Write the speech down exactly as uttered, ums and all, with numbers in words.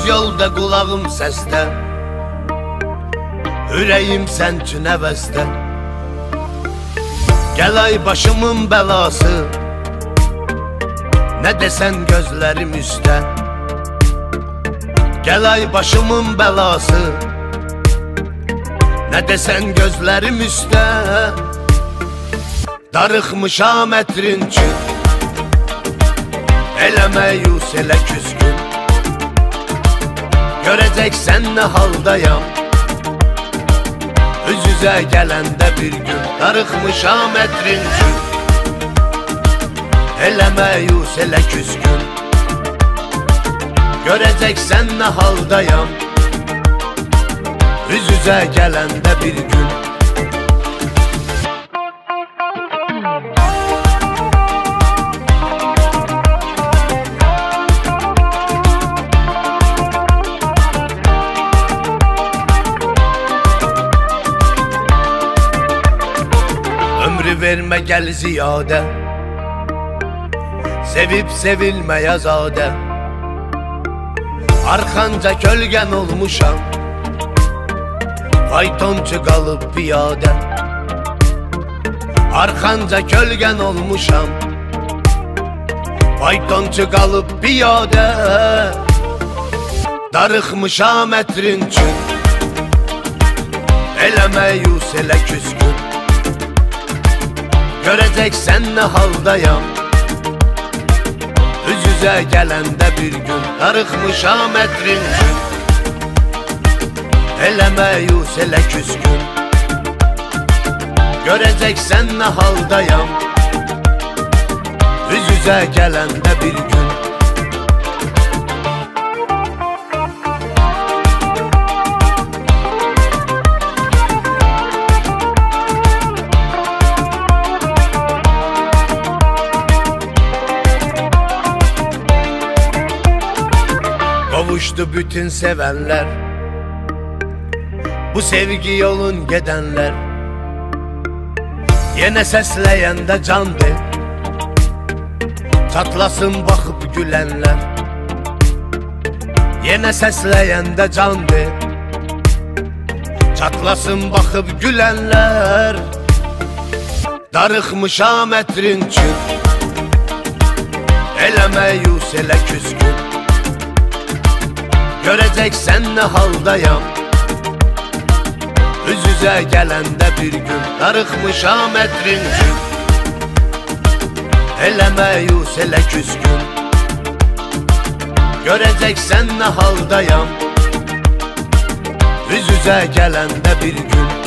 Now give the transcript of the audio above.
yolda qulağım səsdə, ürəyim sən üçün əvəzdə. Gəl ay başımın bəlası, nə desən gözlərim üstə. Gəl ay başımın bəlası, nə desən gözlərim üstə. Darıxmışam ətrin üçün, elə məyus, elə küskün. Görəcəksən nə haldayam, üz-üzə gələndə bir gün. Darıxmışam ətrin üçün, elə məyus, elə küskün. Görəcəksən nə haldayam, üz-üzə gələndə bir gün. Ömrü vermə gəl ziyadə, sevib sevilməyə zadə. Arxanca kölgən olmuşam, faytonçu qalıb piyadə. Arxanca kölgən olmuşam, faytonçu qalıb piyadə. Darıxmışam ətrin üçün, elə məyus, elə küskün. Görəcəksən nə haldayam, üz-üzə gələndə bir gün. Darıxmışam ətrin üçün, elə məyus, elə küskün. Görəcəksən nə haldayam, üz-üzə gələndə bir gün. Qovuşdu bütün sevənlər, bu sevgi yolun gedənlər. Yenə səsləyəndə can de, çatlasın baxıb gülənlər. Yenə səsləyəndə can de, çatlasın baxıb gülənlər. Darıxmışam ətrin üçün, elə məyus, elə küskün. Görəcəksən nə haldayam, üz-üzə gələndə bir gün. Darıxmışam ətrin üçün, elə məyus, elə küskün. Görəcəksən nə haldayam, üz-üzə gələndə bir gün.